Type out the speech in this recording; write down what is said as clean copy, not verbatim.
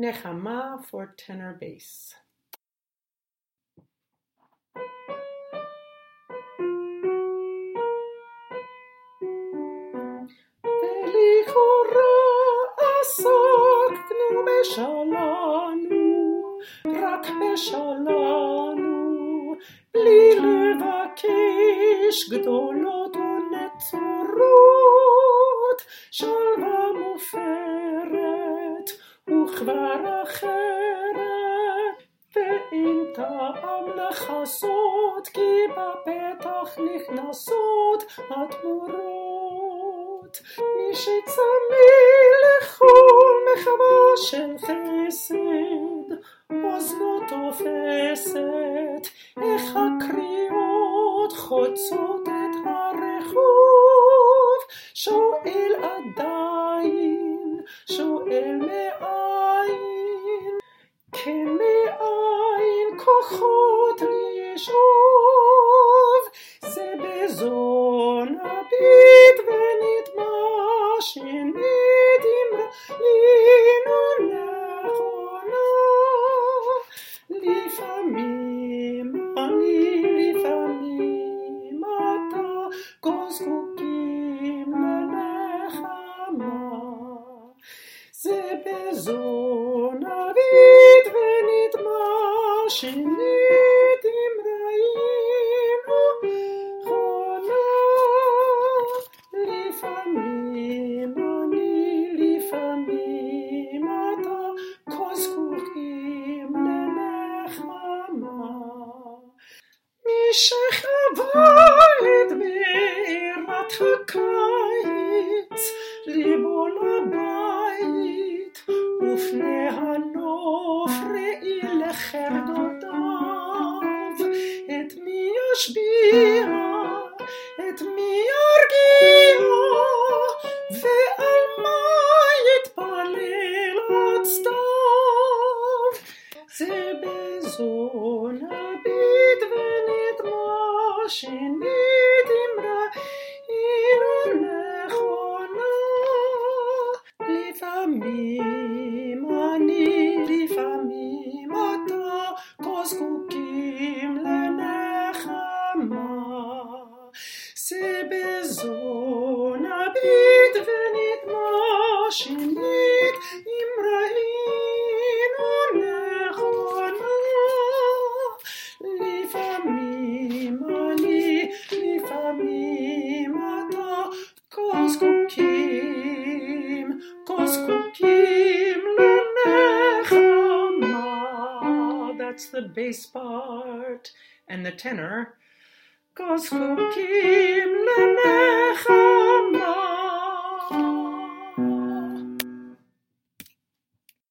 Nechama for tenor bass. עסקנו בשלנו, רק בשלנו, בלי לבקש גדולות ונצורות, שלווה מופרת וכבר אחרת, ואין טעם לחסות, כי בפתח נכנסות התמורות. מי שצמא לכל מחווה של חסד, אוזנו תופסת, איך הקריאות חוצות את הרחוב. שואל עדיין, שואל מאין, כן מאין כוחות לי ישוב. זה בזון הביט ונטמע, שנית אמראינו נכונה. לפעמים אני, לפעמים אתה, כה זקוקים לנחמה. זה בזון הביט ונטמע, שנית אמראינו נכונה. לפעמים אני, לפעמים אתה, כה זקוקים לנחמה. מי שחווה את בעירת הקיץ, ליבו לבית, ופני הנוף ראי לחרדותיו. את מי ישביע, את מי ירגיע, ועל מה יתפלל עד סתיו. זה בזון הביט ונטמע, שנית אמראינו נכונה. לפעמים אני, לפעמים אתה, כה זקוקים לנחמה. זה בזון הביט ונטמע, שנית אמראינו נכונה. לפעמים אני, לפעמים אתה, כה זקוקים לנחמה. That's the bass part, and the tenor, כה זקוקים לנחמה.